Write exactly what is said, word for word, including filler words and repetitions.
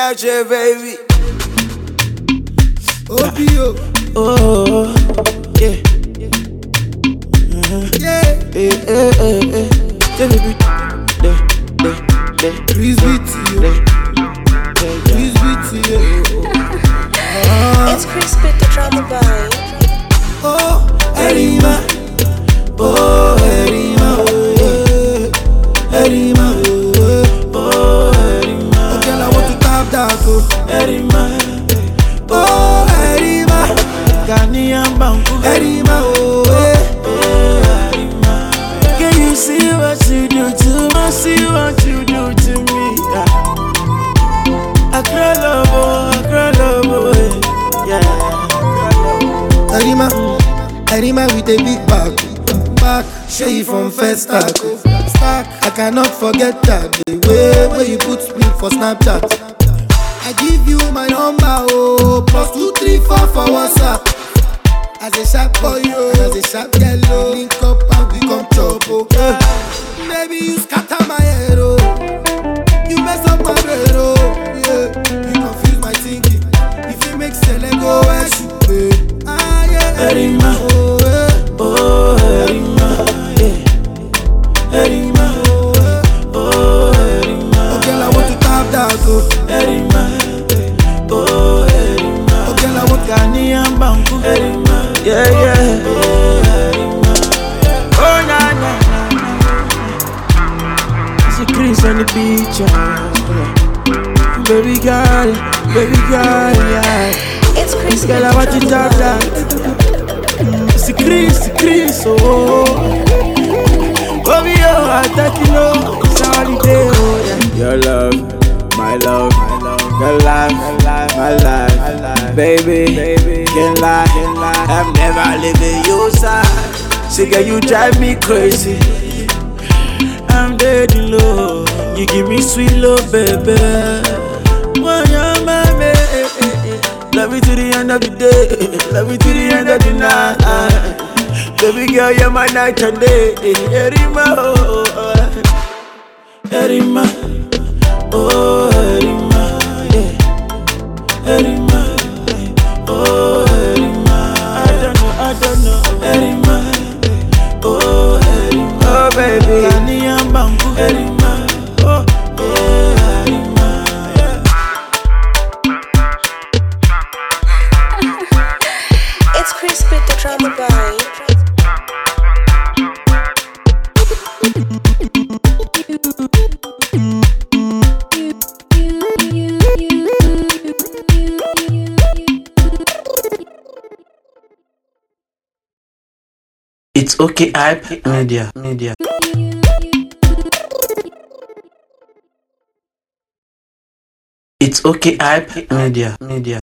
Yache, baby. Obio. Oh, yeah. Uh-huh. Yeah. Eh, eh, eh, eh. Tell me, de, de, de. Chris B T. Chris B T. It's Chris B T, the drama boy. Oh, Erima. Oh, Erima. Oh, Erima. Oh, Erima. Okay, I want to tap that. Oh, Erima. Oh, Erima. Ghanaian Banku. Erima. Oh, Erima. Can you see what you do to me? See what you do to me. I cry love, oh, I cry love, oh, yeah. Erima. Erima with a big back. Back, show you from first start. Stack, I cannot forget that. The way where you put me for Snapchat. I give you my number, oh, plus two, three, four for WhatsApp. As a sharp boy, oh, as a sharp yellow, link up and we come chop, oh. Yeah. Maybe you scatter my head, oh. You mess up my brain, oh. Yeah. You confuse my thinking. If you make Sele go, where she pay? Ah, yeah. Erima. Oh, yeah. Oh, Erima. Yeah. Erima. Oh, Erima. Okay, I want to tap that, oh. Erima. Oh, Erima. Okay, I want Ghanaian Banku. Erima. Yeah, yeah. Oh, Erima. Oh, na, na, na. It's a Chris on the beach, yeah. Baby girl, baby girl, yeah. It's Chris B T, Girl, I want you to tap that. It's a Chris, Chris, oh. Oh, me, oh, I thought you know. It's a holiday, oh, yeah. Your love, my love, my love. Your life, my life, my life. Baby, baby, can't lie, can't lie. I'm never leaving your side. See, girl, you drive me crazy. I'm dead in love. You give me sweet love, baby. When you're my baby, love me to the end of the day, love me to the end of the night. Baby girl, you're my night and day. Erima, oh, Erima, oh, Erima, yeah. Erima, oh, Erima. I don't know, I don't know. Erima, oh, Erima, oh, baby. Ghanaian Banku, Erima, oh, oh, Erima, yeah. It's Chris B T, the drama boy. It's okay, hype media, media. It's okay, hype media, media.